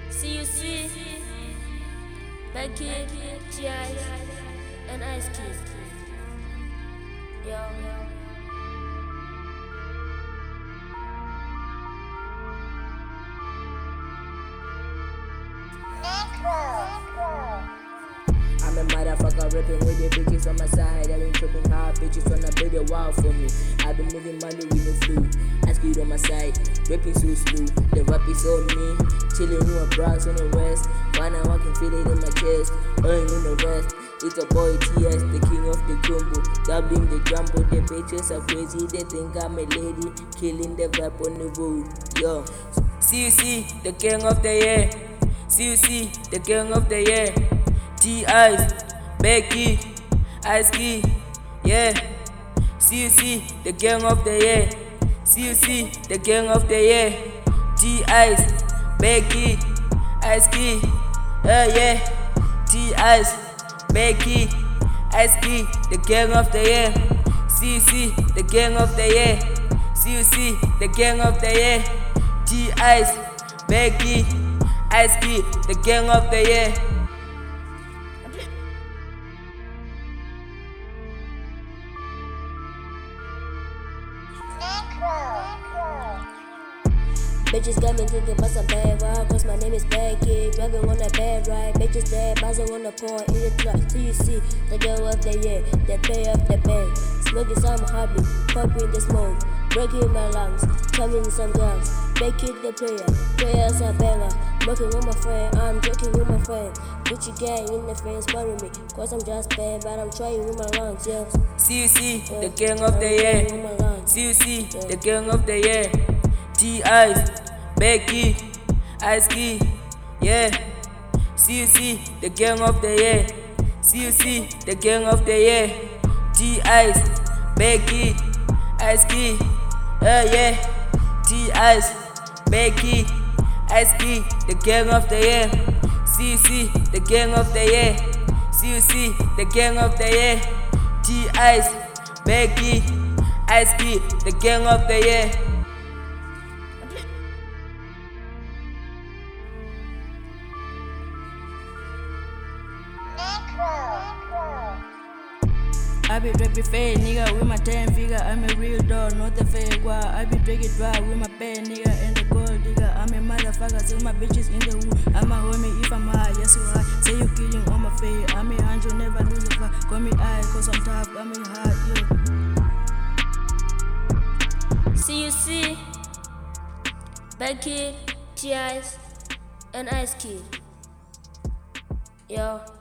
CUC, Becky, G.I.S, and Ice Kid. Yo. I'm a motherfucker rapping with the bitches on my side. I been tripping hard, bitches wanna build a wall for me. I been moving money with no flu. Ice Kid on my side, rapping so slow. The rap is on me, chilling with my bras on the west. When I can feel it in my chest, earning in the rest. It's a boy TS, the king of the combo. Doubling the jumbo, the bitches are crazy. They think I'm a lady, killing the rap on the road. Yo, CUC, the king of the year. CUC, the king of the year. G.I.S, Becky, Ice Kid, yeah. CUC, the gang of the year. CUC, the gang of the year. G.I.S, Becky, Ice Kid, yeah. G.I.S, Becky, Ice Kid, the gang of the year. CUC, the gang of the year. CUC, the gang of the year. G.I.S, Becky, Ice Kid, the gang of the year. Bitches got me thinking about some bad ride, cause my name is Becky. Driving on a bad ride, bitches dead, buzzing on the point in the truck. CUC, the girl of the year, the play of the band. Smoking some hobby, popping the smoke, breaking my lungs, chumming some guns. Becky the player, players a banger. Working with my friend, I'm joking with my friend. Gucci gang in the face, bury me, cause I'm just bad, but I'm trying with my lungs, yeah. CUC, the king of the year. CUC, the king of the year. G.I.S, Becky, Ice Kid, yeah. CUC, the king of the year. CUC, the king of the year. G.I.S, Becky, Ice Kid, yeah. G.I.S, Becky, Ice Kid, the king of the year. CUC, the king of the year. CUC, the king of the year. G.I.S, Becky, Ice Kid, the king of the year. I be rapping fake nigga with my 10 figure. I'm a real dog, not the fake one. I be drinking dry with my bad nigga and the gold digger. I'm a motherfucker, so my bitches in the wood. I'm a homie if I'm high, yes you high. Say you kidding on my face. I'm a angel, never lose a fight. Call me high, cause I'm tough, I'm a hard, yeah. CUC, Becky, G.I.S, and Ice Kid. Yo.